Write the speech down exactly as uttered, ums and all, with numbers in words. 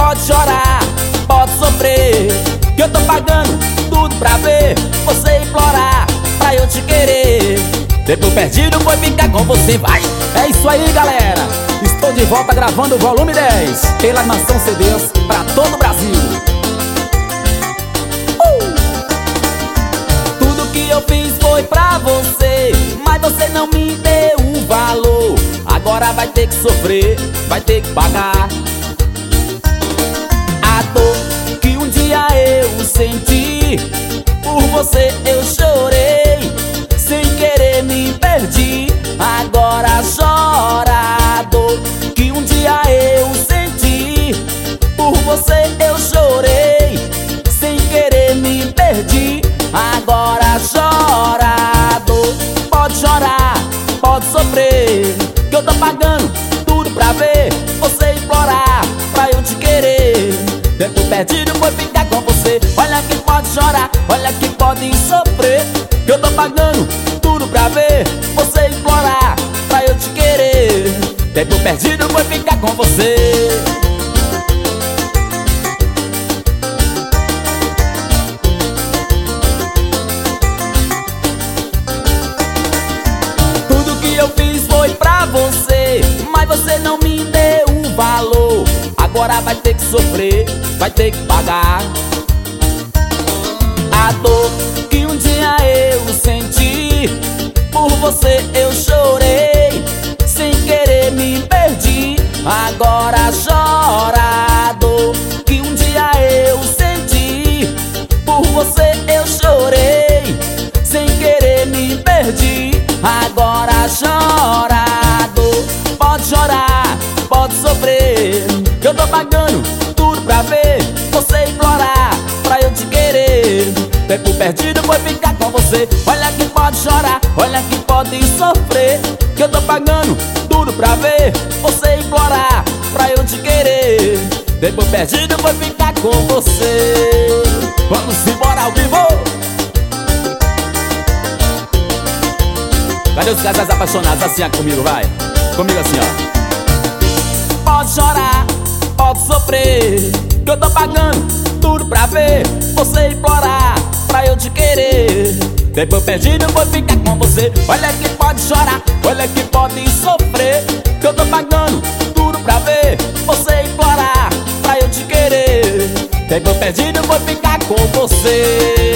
pode chorar, pode sofrer, que eu tô pagando tudo pra ver você implorar, pra eu te querer. Tempo perdido foi ficar com você, vai. É isso aí, galera, estou de volta gravando o volume dez pela Mansão C Ds pra todo o Brasil. uh! Tudo que eu fiz foi pra você, mas você não me deu o valor. Agora vai ter que sofrer, vai ter que pagar a dor que um dia eu senti. Por você eu chorei, sem querer me perdi. Agora chora a dor que um dia eu senti. Por você eu chorei, sem querer me perdi. Agora chora a dor. Pode chorar, pode sofrer, que eu tô pagando tudo pra ver você implorar, pra eu te querer. Tempo perdido foi ficar com você. Olha que pode chorar, olha que pode sofrer, que eu tô pagando tudo pra ver você implorar, pra eu te querer. Tempo perdido foi ficar com você. Tudo que eu fiz foi pra você, mas você não me deu o valor. Agora vai ter que sofrer, vai ter que pagar a dor que um dia eu senti. Por você eu chorei, sem querer me perdi. Agora chora a dor que um dia eu senti. Por você eu chorei, sem querer me perdi. Agora chora a dor. Pode chorar, pode sofrer, que eu tô pagando tudo pra ver você implorar, pra eu te querer. Tempo perdido foi ficar com você. Olha que pode chorar, olha que pode sofrer, que eu tô pagando tudo pra ver você implorar, pra eu te querer. Tempo perdido foi ficar com você. Vamos embora ao vivo. Cadê os casais apaixonados? Assim ó, comigo, vai. Comigo assim, ó. Pode chorar, pode sofrer, que eu tô pagando tudo pra ver você implorar, pra eu te querer. Tempo perdido vou ficar com você. Olha que pode chorar, olha que pode sofrer, que eu tô pagando tudo pra ver você implorar, pra eu te querer. Tempo perdido vou ficar com você.